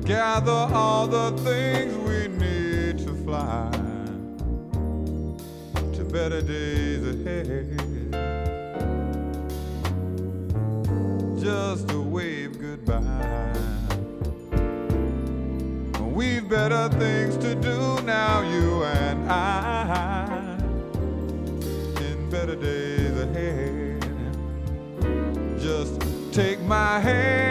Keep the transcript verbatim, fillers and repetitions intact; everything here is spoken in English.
gather all the things we need to fly to better days ahead. Just to wave goodbye. We've better things to do now, you and I, in better days ahead. Just take my hand.